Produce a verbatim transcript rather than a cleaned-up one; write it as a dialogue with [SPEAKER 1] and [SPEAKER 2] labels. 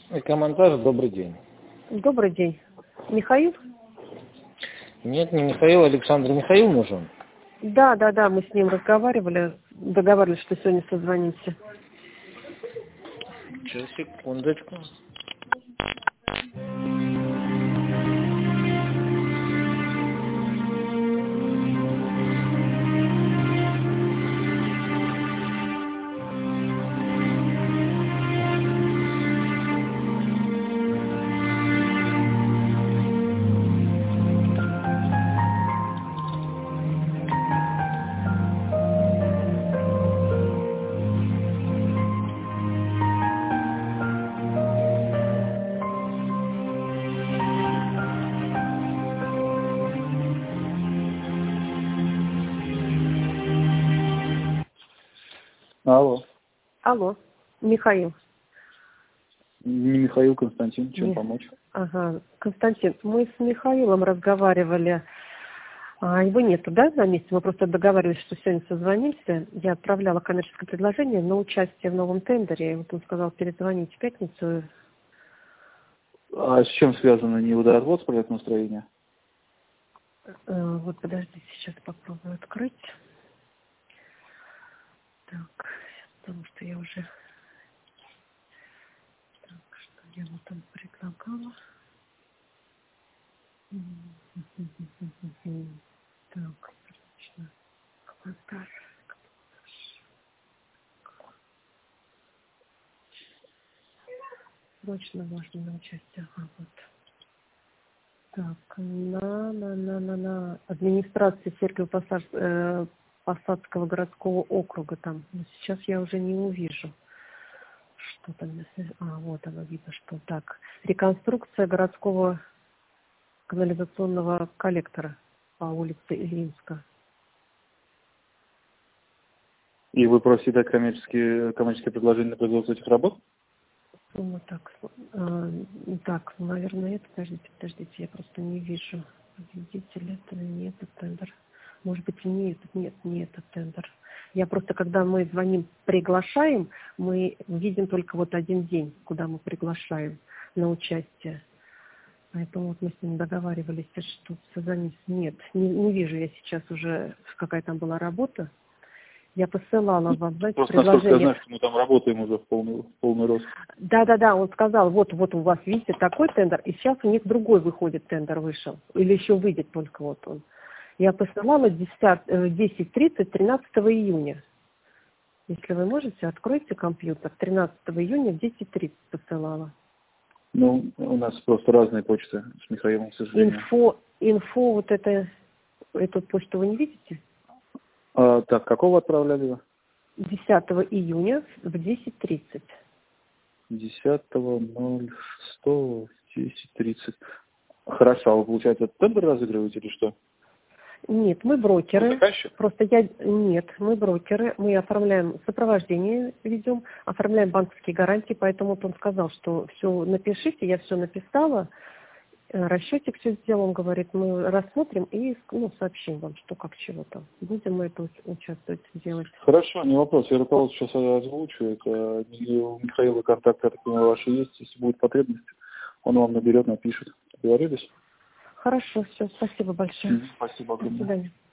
[SPEAKER 1] Комментарий, добрый день.
[SPEAKER 2] Добрый день. Михаил?
[SPEAKER 1] Нет, не Михаил, Александр. Михаил нужен?
[SPEAKER 2] Да, да, да, мы с ним разговаривали, договаривались, что сегодня созвонимся.
[SPEAKER 1] Сейчас, секундочку.
[SPEAKER 3] Алло.
[SPEAKER 2] Алло, Михаил.
[SPEAKER 3] Не Михаил, Константин. Чем
[SPEAKER 2] Не...
[SPEAKER 3] помочь?
[SPEAKER 2] Ага, Константин, мы с Михаилом разговаривали. А, его нету, да, на месте? Мы просто договаривались, что сегодня созвонимся. Я отправляла коммерческое предложение на участие в новом тендере. Вот он сказал перезвонить в пятницу.
[SPEAKER 3] А с чем связано неводоотвод с проектного строения?
[SPEAKER 2] А, вот, подожди, сейчас попробую открыть. Так, потому что я уже... Так, что я ему там предлагала. Так, отлично. Комментарий. Срочно важно на участие. Ага, вот. Так, на, на, на, на, на. Администрация Сергиево-Посадского городского округа там. Но сейчас я уже не увижу. Что там? А, вот оно видно, что так. Реконструкция городского канализационного коллектора по улице Ильинска.
[SPEAKER 3] И вы просите дать коммерческие, коммерческие предложения на производство этих работ?
[SPEAKER 2] Ну, так, э, так, наверное, это, подождите, подождите, я просто не вижу. Победитель, это не этот тендер. Может быть, и не этот, нет, не этот тендер. Я просто, когда мы звоним, приглашаем, мы видим только вот один день, куда мы приглашаем на участие. Поэтому вот мы с ним договаривались, что созвониться. Нет, не, не вижу я сейчас уже, какая там была работа. Я посылала вам, знаете,
[SPEAKER 3] Просто
[SPEAKER 2] предложение.
[SPEAKER 3] насколько я знаю, что мы там работаем уже в полный, в полный рост.
[SPEAKER 2] Да-да-да, он сказал, вот, вот у вас, видите, такой тендер, и сейчас у них другой выходит, тендер вышел. Или еще выйдет только вот он. Я посылала десять тридцать тринадцатого июня. Если вы можете, откройте компьютер. тринадцатого июня в десять тридцать посылала.
[SPEAKER 3] Ну, у нас просто разные почты с Михаилом, к сожалению.
[SPEAKER 2] Инфо, инфо вот это, эту почту вы не видите?
[SPEAKER 3] А, так, какого отправляли вы?
[SPEAKER 2] десятого июня в десять тридцать.
[SPEAKER 3] десятого ноль шестого десять тридцать. Хорошо, а вы, получается, этот тендер разыгрываете или что?
[SPEAKER 2] Нет, мы брокеры.
[SPEAKER 3] Вы заказчик?
[SPEAKER 2] Просто я... Нет, мы брокеры. Мы оформляем сопровождение, ведем, оформляем банковские гарантии. Поэтому вот он сказал, что все напишите, я все написала, расчетик все сделал. Он говорит, мы рассмотрим и ну, сообщим вам, что как чего там. Будем мы это участвовать, делать.
[SPEAKER 3] Хорошо, не вопрос. Я руководство сейчас озвучу. Это у Михаила контакты, я так понимаю, ваши есть. Если будет потребность, он вам наберет, напишет. Договорились?
[SPEAKER 2] Хорошо, все, спасибо большое.
[SPEAKER 3] Спасибо
[SPEAKER 2] До
[SPEAKER 3] огромное.
[SPEAKER 2] свидания.